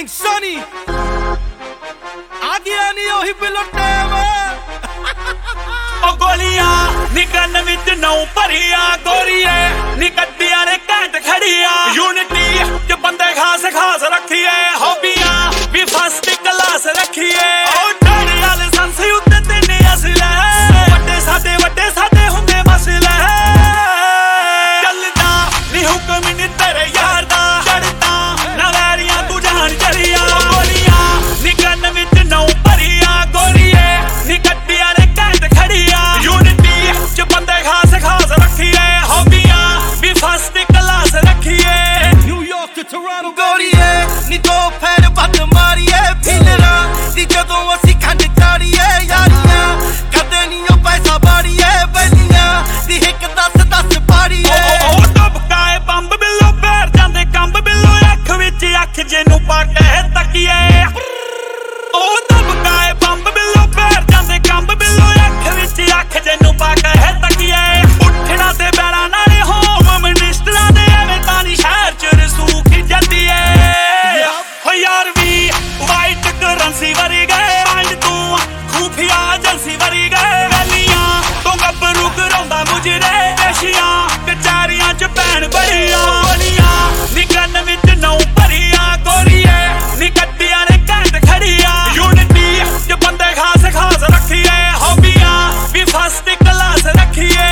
King Sunny ਆ ਗਿਆ ਨੀ ਉਹੀ ਬਿਲੋ ਟਾਈਮ ਉਹ ਗੋਲੀਆਂ ਨੀ ਕੰਨ ਵਿੱਚ ਨੌ ਭਰੀਆਂ ਗੋਰੀਏ ਨੀ ਗੱਡੀਆਂ ਨੇ ਘੈਂਟ ਖੜੀਆਂ ਯੂਨਿਟੀ ਚ ਬੰਦੇ ਖਾਸ ਖਾਸ ਰੱਖੀਏ ਹੌਬੀਆਂ ਵੀ ਫਸਟ ਕਲਾਸ ਰੱਖੀਏ ਉਹ ਡਾੜੀ ਵਾਲੇ ਸੰਸੀ ਉੱਤੇ ਤਿੰਨੇ ਅਸਲੇ ਵੱਡੇ ਸਾਡੇ ਹੁੰਦੇ ਮਸਲੇ ਚੱਲਦਾ ਨੀ ਹੁਕਮ ਨੀ ਤੇਰੇ ਯਾਰ ਦਾ ਚੜਦਾ ਨਾ ਵੈਰੀਆਂ ਤੂੰ ਜਾਣ ਚੜੀਆਂ ਗੋਲੀਆਂ ਨੀ ਕੰਨ ਵਿੱਚ ਨੌ ਭਰੀਆਂ ਗੋਰੀਏ ਨੀ ਗੱਡੀਆਂ ਨੇ ਘੈਂਟ ਖੜੀਆਂ ਯੂਨਿਟੀ ਚ ਬੰਦੇ ਖਾਸ ਖਾਸ ਰੱਖੀਏ ਹੌਬੀਆਂ ਵੀ ਫਸਟ ਕਲਾਸ ਰੱਖੀਏ ਨਿਊਯਾਰਕ ਤੇ ਟੋਰਾਂਟੋ ਗੋਰੀਏ ਨੀ ਦੋ ਫੇਰ ਵੱਧ ਮਾਰੀਏ ਫਿਲਰਾਂ ਦੀ ਜਦੋਂ ਅਸੀਂ ਖੰਡ ਚਾੜੀਏ ਯਾਰੀਆਂ ਕਦੇ ਨੀ ਉਹ ਪੈਸਾ ਬਾੜੀਏ ਬੈਲੀਆਂ ਦੀ ਇੱਕ 10 ਪਾੜੀਏ ਉਹ ਟਪਕਾਏ ਬੰਬ ਬਿੱਲੋ ਪੈਰ ਜਾਂਦੇ ਕੰਬ ਬਿੱਲੋ ਅੱਖ ਵਿੱਚ ਅੱਖ ਜਿਹਨੂੰ ਪਾ ਕੇ ਤੱਕੀਏ ਉਹ ਟਪਕਾਏ ਬੰਬ ਬਿੱਲੋ ਪੈਰ ਜਾਂਦੇ ਕੰਬ ਬਿੱਲੋ ਅੱਖ ਵਿੱਚ ਅੱਖ ਜਿਹਨੂੰ ਪਾ ਕੇ ਤੱਕੀਏ ਉੱਠਣਾ ਤੇ ਬੈਣਾ ਨਾਲੇ ਹੋਮ ਮਿਨਿਸਟਰਾਂ ਦੇ ਐਵੇਂ ਤਾਂ ਨੀ ਸ਼ਹਿਰ ਚ ਰਸੂਖ ਜਾਂਦੀ ਏ ਹੋ ਯਾਰ ਵੀ ਵਾਈਟ ਕਰੰਸੀ ਵਰੀ ਗਏ ਮਾਈਂਡ ਤੂੰ ਖੂਫੀਆ ਏਜੰਸੀ ਵਰੀ ਗਏ ਵੈਲੀਆਂ ਤੋਂ ਗੱਭਰੂ ਕਰਾਉਂਦਾ ਮੁਜਰੇ ਪੇਸ਼ੀਆਂ ਕਚਾਰੀਆਂ ਚ ਭੈਣ ਬੜੀਆਂ ਬੜੀਆਂ ਨੀ ਕੰਨ ਵਿੱਚ ਨੌ ਭਰੀਆਂ ਗੋਰੀਏ ਨੀ ਗੱਡੀਆਂ ਨੇ ਘੈਂਟ ਖੜੀਆਂ ਯੂਨਿਟੀ ਚ ਬੰਦੇ ਖਾਸ ਖਾਸ ਰੱਖੀਏ ਹੌਬੀਆਂ ਵੀ ਫਸਟ ਕਲਾਸ ਰੱਖੀਏ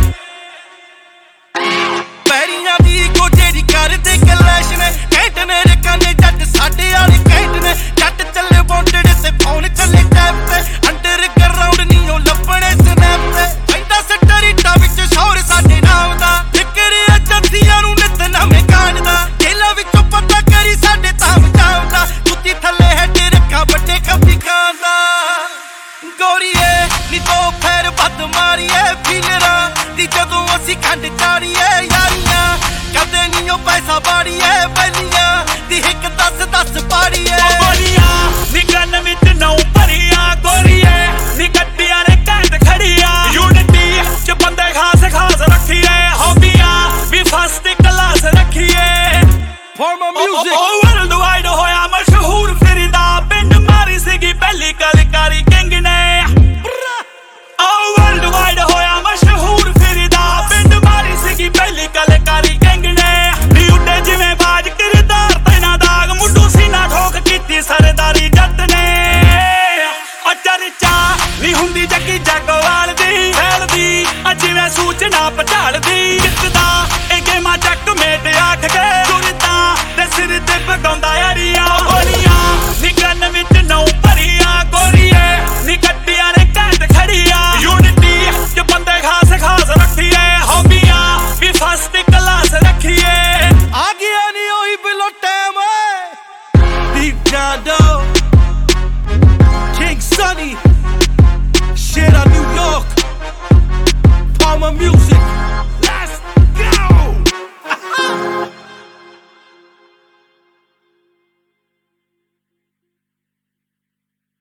ਪੈਰੀਆਂ ਦੀ ਗੋਜੇਰੀ ਕਰਦੇ ਕਲੈਸ਼ ਨੇ ਕੈਂਟ ਨੇ ਰਕਾਨੇ ਜੱਟ ਸਾਡੇ ਵਾਲੇ ਕੈਂਟ ਨੇ ਜੱਟ ਚੱਲੇ ਬੌਂਡੜ ਤੇ ਫੋਨ ਚੱਲੇ ਟੈਪ ਤੇ ਅੰਡਰਗਰਾਉਂਡ ਨੀ ਉਹ ਲੱਭਣੇ ਸਨੈਪ ਤੇ ਪੈਂਦਾ ਸਟਰੀਟਾਂ ਵਿੱਚ ਸ਼ੋਰ ਸਾਡੇ ਨਾਮ ਦਾ ਫਿਕਰ ਏਜੰਸੀਆਂ ਨੂੰ ਨਿਤ ਨਵੇਂ ਕਾਂਡਦਾ ਜੇਲਾਂ ਵਿੱਚੋਂ ਪਤਾ ਕਰੀ ਸਾਡੇ ਤਾਮ ਜਾਉਂਦਾ ਕੁੱਤੀ ਥੱਲੇ ਹੈਡ ਰੱਖਾ ਵੱਡੇ ਖੱਬੀ ਖਾਂਦਾ ਗੋਰੀਏ ਨੀ ਦੋ ਫੇਰ ਵੱਧ ਮਾਰੀਏ ਫਿਲਰਾਂ ਦੀ ਜਦੋਂ ਅਸੀਂ ਖੰਡ ਚਾੜੀਏ ਯਾਰੀਆਂ ਕਦੇ ਨੀ ਉਹ ਪੈਸਾ ਬਾੜੀਏ ਬੈਲੀਆਂ ਦੀ ਇੱਕ 10 ਪਾੜੀਏ ਗੋਲੀਆਂ ਨੀ ਕੰਨ ਵਿੱਚ ਨੌ ਭਰੀਆਂ ਗੋਰੀਏ ਨੀ ਗੱਡੀਆਂ ਨੇ ਘੈਂਟ ਖੜੀਆਂ ਯੂਨਿਟੀ ਚ ਬੰਦੇ ਖਾਸ ਖਾਸ ਰੱਖੀਏ ਹੌਬੀਆਂ ਵੀ ਫਸਟ ਕਲਾਸ ਰੱਖੀਏ For my music ਉਹ ਵਰਲਡ ਵਾਈਡ ਹੋਇਆ ਮਸ਼ਹੂਰ ਫਿਰਦਾ ਪਿੰਡ ਮਾਰੀ ਸੀਗੀ ਪਹਿਲੀ ਕਲਕਾਰੀ ਕਿੰਗ ਨੇ ਉਹ ਵਰਲਡ ਵਾਈਡ ਹੋਇਆ